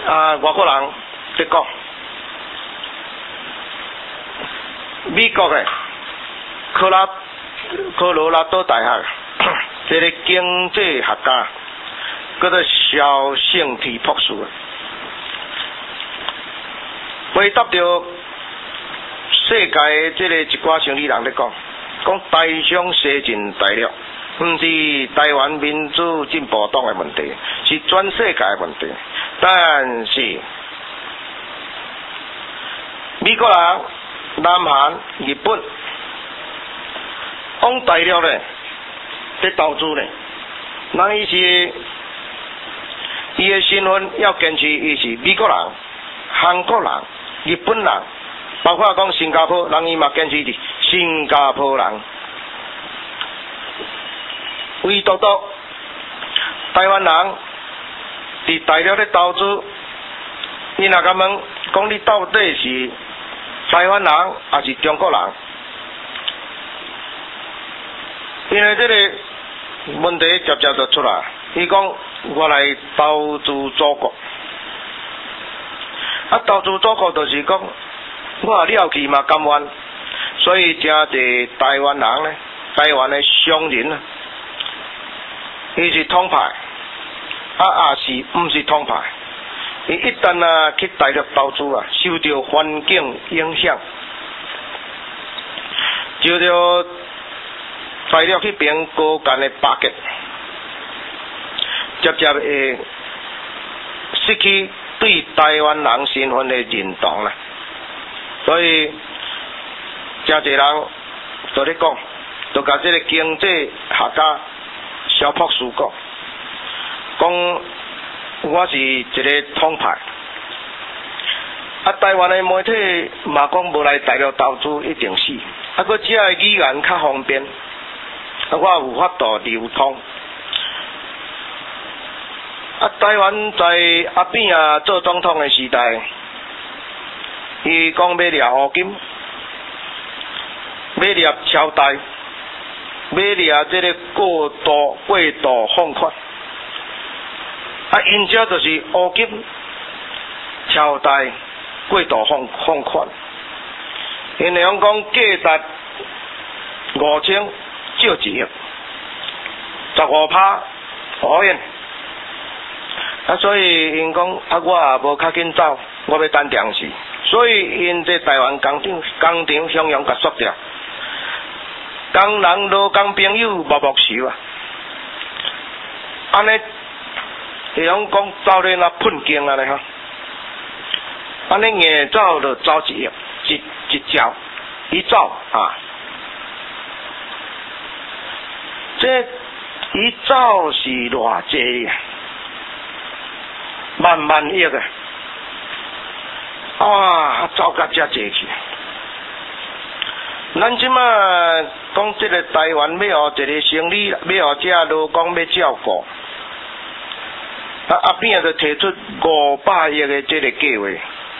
外国人在讲，美国的科罗拉多大学这个经济学家叫做肖圣提博士，回答着世界这个一寡生理人咧讲台商西进大陆，不是台湾民主进步党的问题，是全世界的问题。但是美国人、南韩、日本往大陆咧在投资咧，人伊是伊的身份要坚持，伊是美国人、韩国人、日本人，包括讲新加坡人，伊嘛坚持是新加坡人。唯独台湾人伫大陆咧投资，伊若甲问讲你到底是台湾人还是中国人？因为这个问题直接就出来，伊讲我来投资祖国，投资祖国就是讲我了去嘛甘愿，所以真侪台湾人呢，台湾的商人啊，伊是统派，也是毋是统派。伊一旦去大陆投资受到环境影响，受到大陆迄边高干的打击，直接会失去对台湾人身份的认同啦。所以真侪人就咧讲，就甲这个经济学家肖博士讲我是一个统派，台湾的媒体嘛讲无来大陆投资一定死，佫只个语言较方便，我有法度流通。台湾在阿扁做总统的时代，伊讲要掠乌金，要掠超贷，要掠这个过度放款。因遮就是乌金、超贷、过度放款。因内容讲价值5000少1亿，15%好用。所以因讲我也无较紧走，我要等电视。所以因这台湾工厂向阳甲缩掉，工人劳工朋友默受安尼。会用讲走咧那喷经啊咧吼，安尼硬走就走1亿，一招一走这一走是偌济万亿走甲遮济去。咱即马讲这个台湾要互一个生理，要互这劳工要照顾。阿扁就提出500亿的这个计划，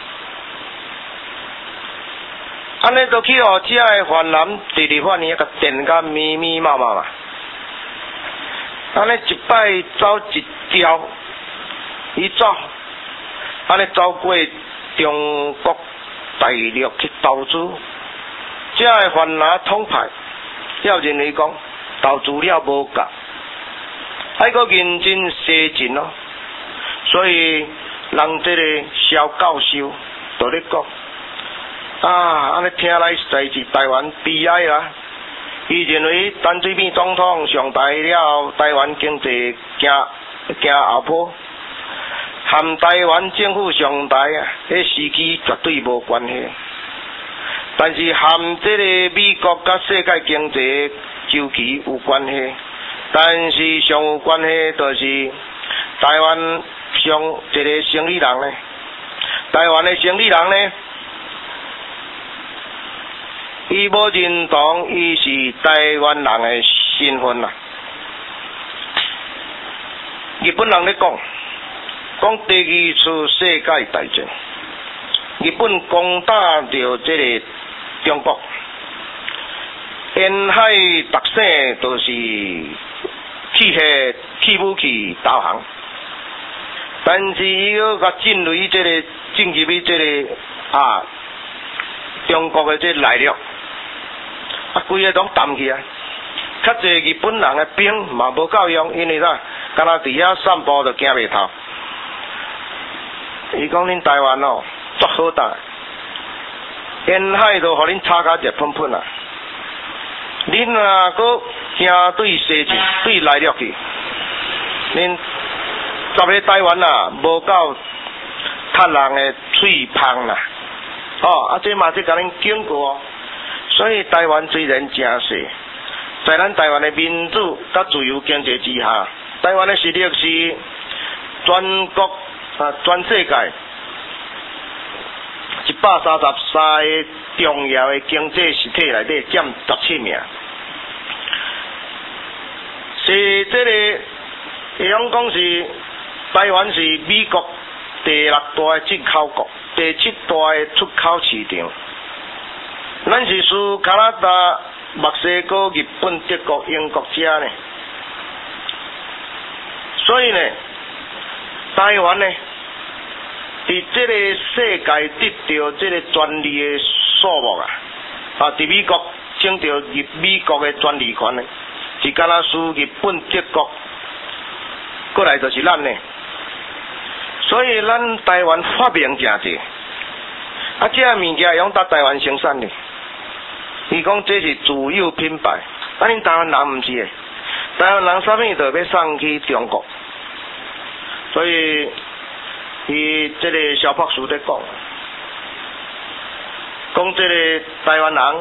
安尼就去互遮个泛蓝第二番年甲电甲密密麻麻嘛，安尼一摆走一条，伊走，安尼走过中国大陆去投资，遮个泛蓝统派要认为讲投资了无够，还佫认真西进咯。所以，人这个肖教授就咧讲，安尼听来实在是台湾悲哀啦。伊认为陈水扁总统上台了，台湾经济行后坡，和台湾政府上台迄时期绝对无关系。但是和这个美国甲世界经济周期有关系，但是上有关系就是台湾。像一个生理人呢，台湾的生理人呢，伊无认同伊是台湾人的身份啦。日本人咧讲第二次世界大战，日本攻打着这个中国，沿海特省都是汽武器导航。 但是伊又甲进入这个进入去这个中国的这内陆，规个拢淡去啊。较侪日本人的兵嘛无够用，因为啥？敢若伫遐散步就行袂透。伊讲恁台湾哦，足好打，沿海都互恁炒甲热喷喷啊！恁若搁行对西进对内陆去，恁十个台湾啊，无够踢人的喙芳啦。这嘛是甲恁警告哦。所以台湾虽然真小，在咱台湾的民主甲自由经济之下，台湾的实力是全国全世界133个重要的经济实体内底占17名，是这个会用讲是台湾是美国第6大的进口国，第7大的出口市场。咱是输加拿大、墨西哥、日本、德国、英国遮呢，所以呢，台湾呢，伫这个世界得到这个专利的数目伫美国争到美国的专利权呢，是敢若输日本、德国，过来就是咱呢。所以咱台湾发明真济，这物件用到台湾生产的。伊讲这是自有品牌，恁台湾人毋是的，台湾人啥物都要送去中国，所以伊这个小博士在讲这个台湾人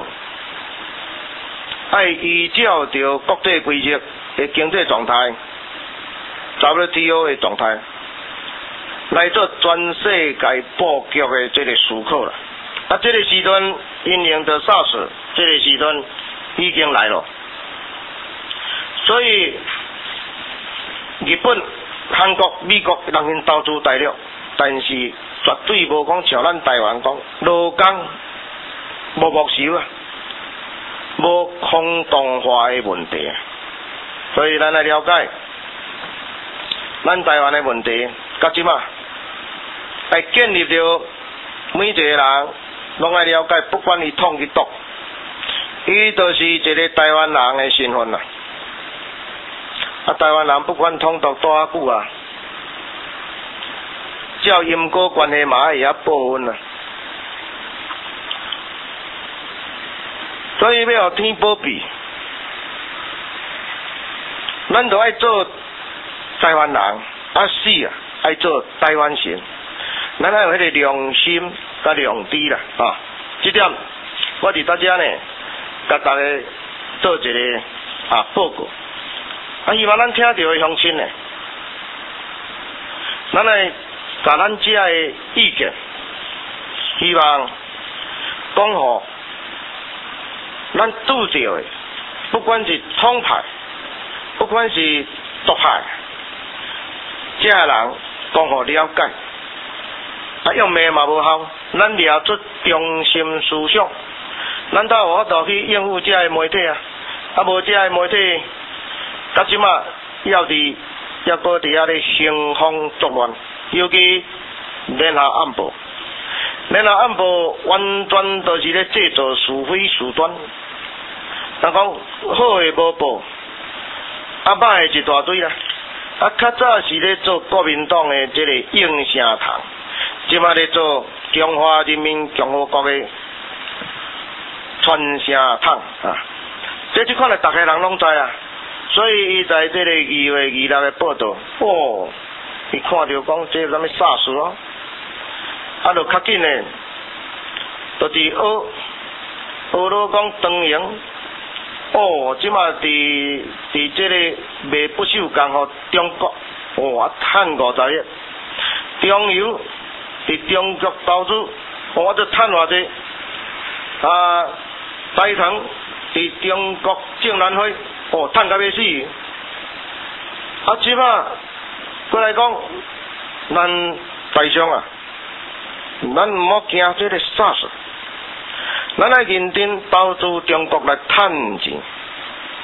爱依照着国际规则的经济状态 ，WTO 的状态来做全世界布局的这个思考啦。这个时阵因应着 SARS， 这个时阵已经来了，所以日本、韩国、美国人因投资大陆，但是绝对无讲像咱台湾讲劳工无没收无空洞化的问题，所以咱来了解咱台湾的问题，到即马来建立着每一个人。拢爱了解，不管伊统去倒，伊就是一个台湾人的身份啦。台湾人不管统倒多少久啊，照因果关系嘛会晓报恩啦。所以要互天保庇，咱就爱做台湾人，死爱做台湾人。咱爱有迄个良心甲良知啦，这点我伫大家呢，甲大家做一个报告。希望咱听到的乡亲呢，咱来甲咱遮的意见，希望讲互咱拄着的，不管是统派，不管是独派，遮个人讲互了解。用骂嘛无效，咱抓出中心思想，咱才有法度去应付这个媒体啊！无这个媒体，到即马要伫要搁伫遐咧兴风作乱，尤其联合暗报，联合暗报完全都是咧制造是非事端。人讲好诶无报，歹诶一大堆啦。较早是咧做国民党诶这个应声堂。即马咧做中华人民共和国的传声筒即款的大家人拢知啊，所以伊在这个2月26的报道，伊看到讲这什么SARS咯，就较紧的，就伫俄罗讲当营，即马伫这个卖不锈钢互中国，赚50亿，中油。伫中国投资，我就赚偌济。台糖伫中国种兰花，赚甲要死。即马过来讲，咱台商啊，咱毋好惊这个SARS，咱来认真投资中国来赚钱。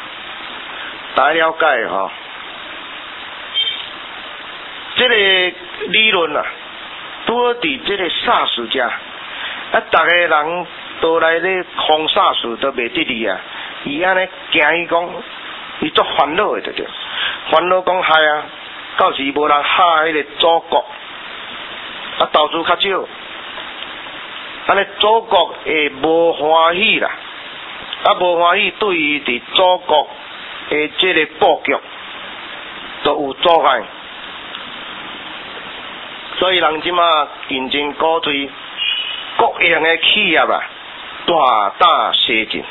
大家了解这个理论啊，拄好伫这个 SARS 遮，啊，逐个人都来咧抗 SARS 都袂得力啊。伊安尼惊伊讲，伊足烦恼的对，烦恼讲害啊，到时无人下迄个祖国，啊，投资较少，安尼祖国会无欢喜啦，啊，无欢喜对于伫祖国的这个布局都有阻碍。所以人即马认真鼓吹国营的企业啊，大打西进。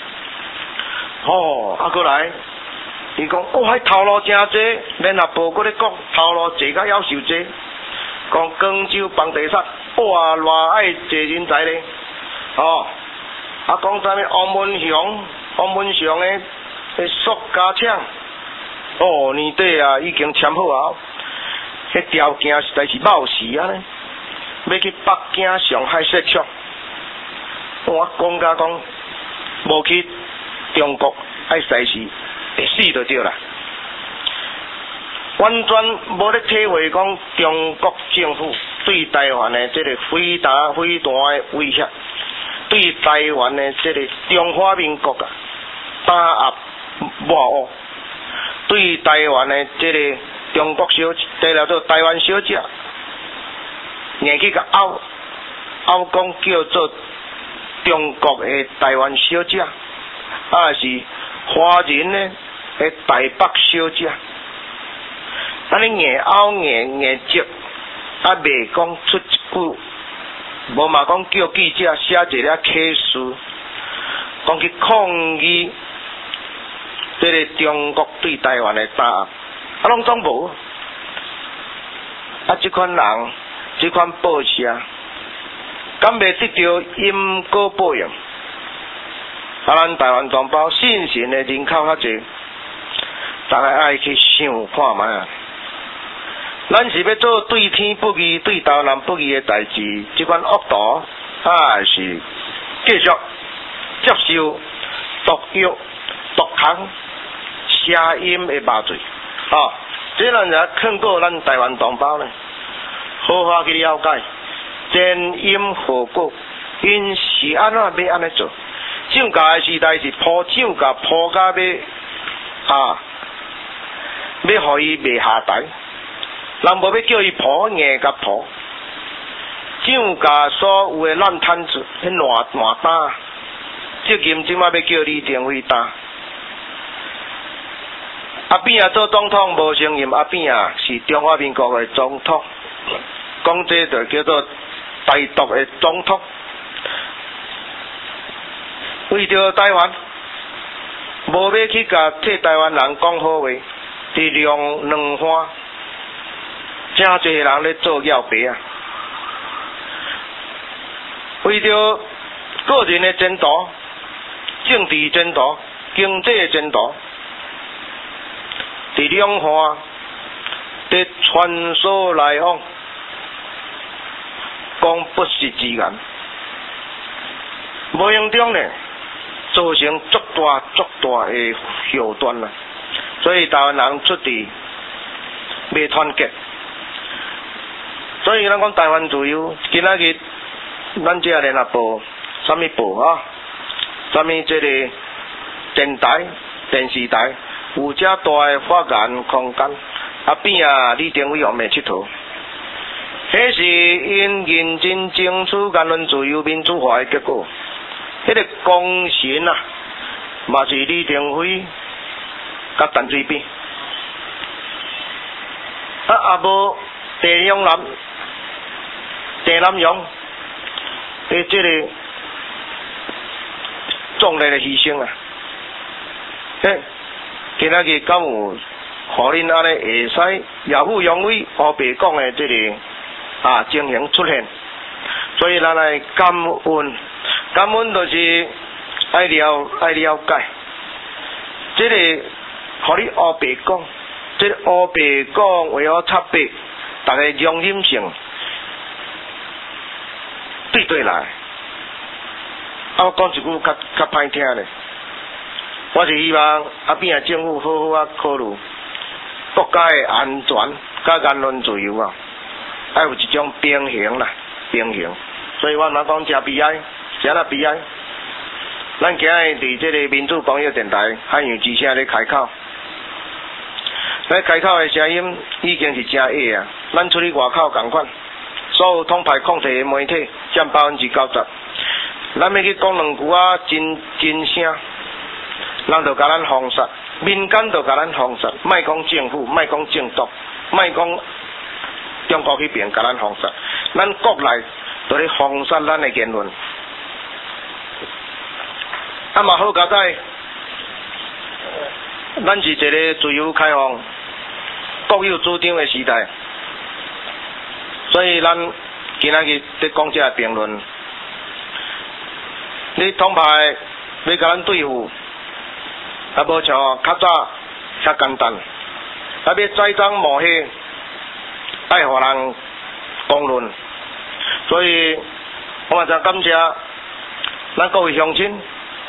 哦，啊，过来，伊讲，迄头路真济，联合报搁咧讲头路济甲夭寿济，讲广州房地产，哇，偌爱济人才咧，哦，啊，讲啥物王文祥的塑胶厂，哦，年底啊已经签好啊。迄条件实在是冒死啊！要去北京、上海设厂，我讲甲讲，无去中国爱实时会死就对啦。完全无咧体会讲中国政府对台湾的这个非常的威胁，对台湾的这个中华民国啊打压抹黑，对台湾的这个中国小，第了做台湾小姐，硬去甲拗讲叫做中国的台湾小姐，啊是华人的台北小姐，安尼硬拗硬接，啊未讲出一句，无嘛讲叫记者写一个启事，讲去抗议这个中国对台湾的打压。啊，拢总无。啊，这款人，这款报社，敢袂得到因果报应？啊，咱台湾同胞信心的人口较济，大家爱去想看卖啊。咱是要做对天不义、对台湾不义的代志，这款恶徒啊是继续接受毒药、毒行、声音的麻醉。哦，这咱就劝告咱台湾同胞呢，好好去了解前因后果，因是安怎要安尼做。涨价的时代是铺涨价铺到要互伊袂下台，人无要叫伊铺，硬甲铺。涨价所有的烂摊子，迄烂单，责任即马要叫李登辉担。阿扁啊做总统无承认，阿扁啊是中华民国的总统，讲这就叫做台独的总统。为着台湾，无要去甲替台湾人讲好话，质量两番，真侪人咧做妖白啊！为着个人的前途、政治前途、经济的前途。伫两岸伫穿梭来往，讲不实之言，无形中呢造成足大的后端啦。所以台湾人出伫未团结，所以咱讲台湾自由，今仔日咱这联合报、什么报啊？什么这个电台、电视台？有遮大的发言空间，啊边啊李登辉往面佚佗，迄是因认真争取言论自由、民主化的结果。迄个功臣啊，嘛是李登辉甲陈水扁，啊无郑南榕的这个壮烈的牺牲啊，今仔日敢有互恁安尼会使耀武扬威、黑白讲的这个情形出现，所以咱来感恩就是爱了解，这个互你黑白讲，这个黑白讲为好插白，大家容忍性对来，我讲一句较歹听咧。我是希望阿扁政府好好考虑国家的安全甲言论自由啊， 爱有一种平衡啦，平衡。所以我嘛讲真悲哀，真啊悲哀。咱今日伫这个民主广播电台汉语之声咧开口，咱开口的声音已经是真矮啊。咱出去外口共款，所有统派控制的媒体占90%。咱要去讲两句啊，真声，人就甲咱封杀，民间就甲咱封杀，莫讲政府，莫讲政党，莫讲中国迄边甲咱封杀，咱国内就咧封杀咱的言论。啊嘛好佳哉，咱是一个自由开放、各有主张的时代，所以咱今仔日在讲这评论，你统派要甲咱对付，啊无像较早遐简单，啊要栽赃抹黑，爱互人公论，所以我嘛真感谢咱各位乡亲。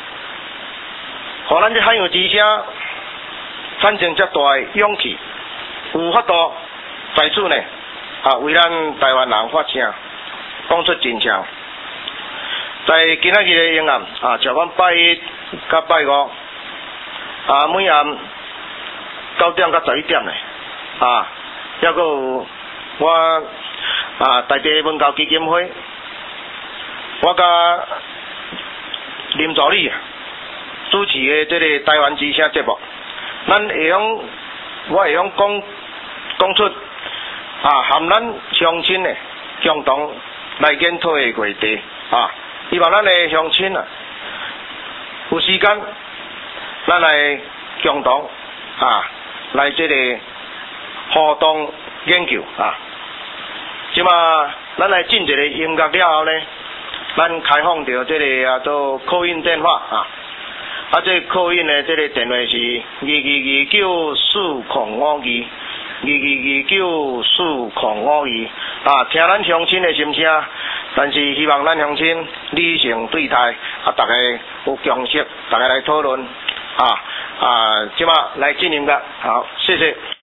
互咱这汉语之声产生遮大的勇气，有法度在此呢，为咱台湾人发声，讲出真相。在今仔日的营暗，像阮拜一甲拜五，每暗9点到11点呢，还佫有我大地文教基金会，我甲林助理主持的这个台湾之声节目，咱会用，我会用讲出含咱乡亲的共同来检讨的议题希望咱的乡亲有时间，咱来共同来这个互动研究即嘛咱来进一个音乐了后呢，咱开放到这个做call in电话这call in的这个电话是22295222294552听咱乡亲的心声，但是希望咱乡亲理性对待大家有共识，大家来讨论即嘛来进行的好，谢谢。